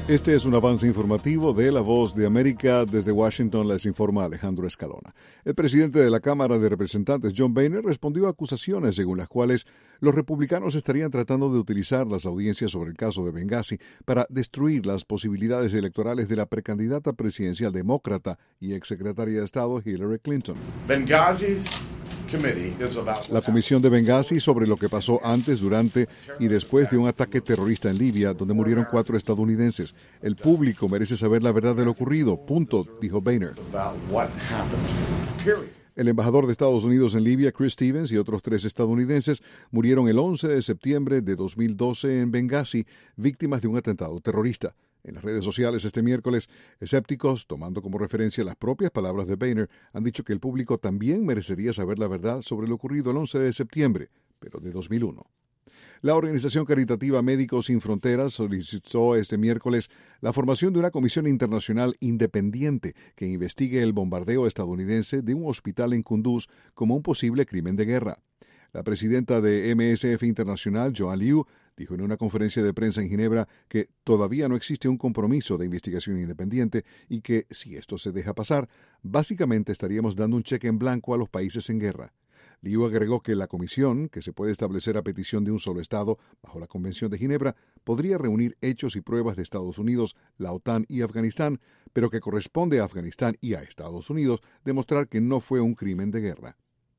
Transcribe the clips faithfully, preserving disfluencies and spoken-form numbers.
Este es un avance informativo de La Voz de América. Desde Washington les informa Alejandro Escalona. El presidente de la Cámara de Representantes, John Boehner, respondió a acusaciones según las cuales los republicanos estarían tratando de utilizar las audiencias sobre el caso de Benghazi para destruir las posibilidades electorales de la precandidata presidencial demócrata y exsecretaria de Estado Hillary Clinton. Benghazi's La comisión de Benghazi sobre lo que pasó antes, durante y después de un ataque terrorista en Libia, donde murieron cuatro estadounidenses. El público merece saber la verdad de lo ocurrido, punto, dijo Boehner. El embajador de Estados Unidos en Libia, Chris Stevens, y otros tres estadounidenses murieron el once de septiembre de dos mil doce en Benghazi, víctimas de un atentado terrorista. En las redes sociales este miércoles, escépticos, tomando como referencia las propias palabras de Boehner, han dicho que el público también merecería saber la verdad sobre lo ocurrido el once de septiembre, pero de dos mil uno. La organización caritativa Médicos Sin Fronteras solicitó este miércoles la formación de una comisión internacional independiente que investigue el bombardeo estadounidense de un hospital en Kunduz como un posible crimen de guerra. La presidenta de M S F Internacional, Joan Liu, dijo en una conferencia de prensa en Ginebra que todavía no existe un compromiso de investigación independiente y que, si esto se deja pasar, básicamente estaríamos dando un cheque en blanco a los países en guerra. Liu agregó que la comisión, que se puede establecer a petición de un solo Estado bajo la Convención de Ginebra, podría reunir hechos y pruebas de Estados Unidos, la OTAN y Afganistán, pero que corresponde a Afganistán y a Estados Unidos demostrar que no fue un crimen de guerra.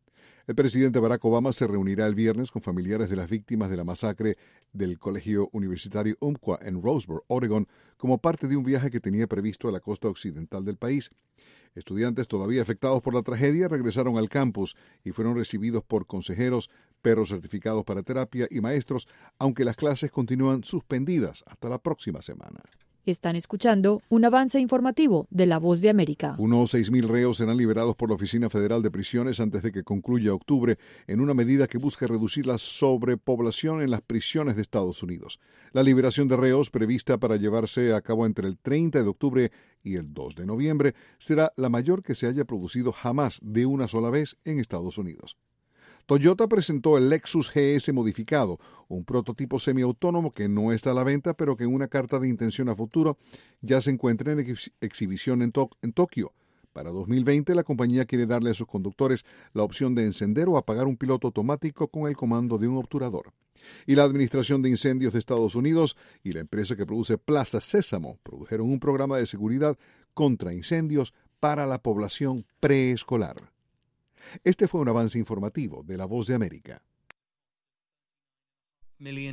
El presidente Barack Obama se reunirá el viernes con familiares de las víctimas de la masacre del Colegio Universitario Umpqua en Roseboro, Oregon, como parte de un viaje que tenía previsto a la costa occidental del país. Estudiantes todavía afectados por la tragedia regresaron al campus y fueron recibidos por consejeros, perros certificados para terapia y maestros, aunque las clases continúan suspendidas hasta la próxima semana. Están escuchando un avance informativo de La Voz de América. Unos seis mil reos serán liberados por la Oficina Federal de Prisiones antes de que concluya octubre, en una medida que busca reducir la sobrepoblación en las prisiones de Estados Unidos. La liberación de reos, prevista para llevarse a cabo entre el treinta de octubre y el dos de noviembre, será la mayor que se haya producido jamás de una sola vez en Estados Unidos. Toyota presentó el Lexus G S modificado, un prototipo semiautónomo que no está a la venta, pero que en una carta de intención a futuro ya se encuentra en ex- exhibición en, to- en Tokio. Para dos mil veinte, la compañía quiere darle a sus conductores la opción de encender o apagar un piloto automático con el comando de un obturador. Y la Administración de Incendios de Estados Unidos y la empresa que produce Plaza Sésamo produjeron un programa de seguridad contra incendios para la población preescolar. Este fue un avance informativo de La Voz de América.